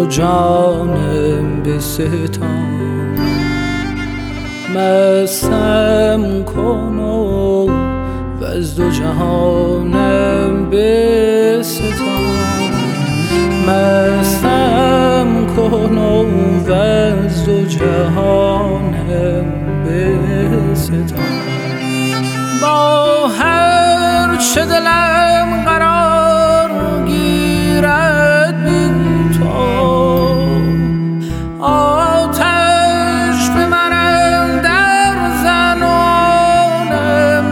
و جانم بستان، مستم کن و از دو جهانم بستان، مستم کن و از دو جهانم بستان. با هر چه دلم قرار گیرد بی تو، آتش به منم در زنانم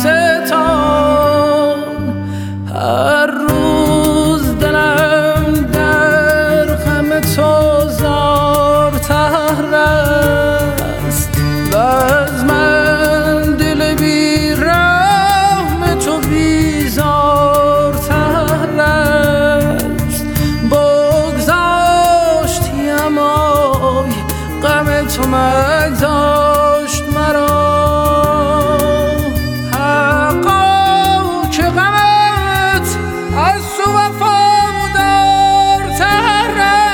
بستان. هر روز دلم در غم تو زارتر است و از من دل بی رحم تو بیزارتر است. بگذاشتیم آی غم تو مگذاشت مرا، حقا که غمت از تو وفادارتر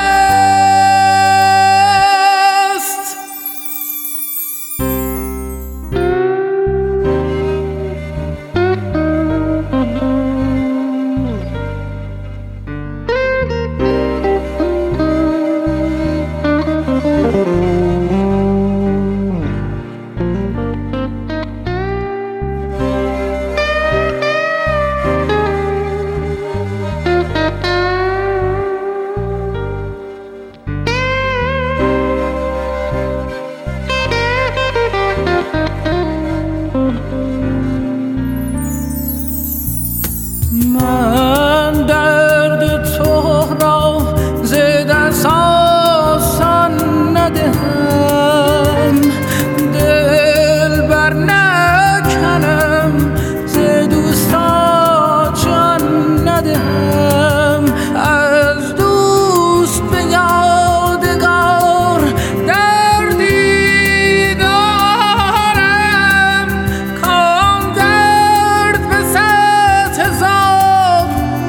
است. من درد تو را ز دست آسان ندهم، دل بر نکنم ز دوستا جان ندهم. از دوست به یادگار دردی دارم، کام درد به 100,000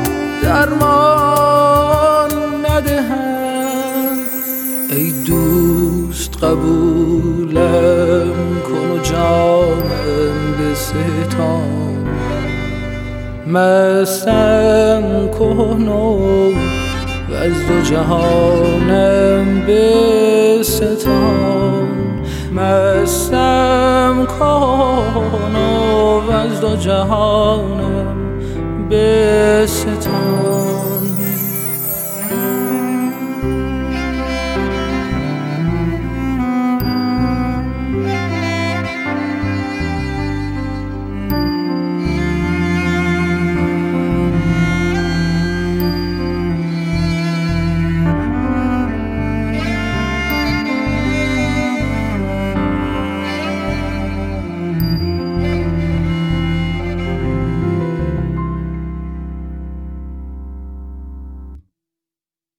درمان ندهم. ای دوست قبولم کن و جانم بستان، مستم کن و از دو جهانم بستان، مستم کن و از دو جهانم بستان.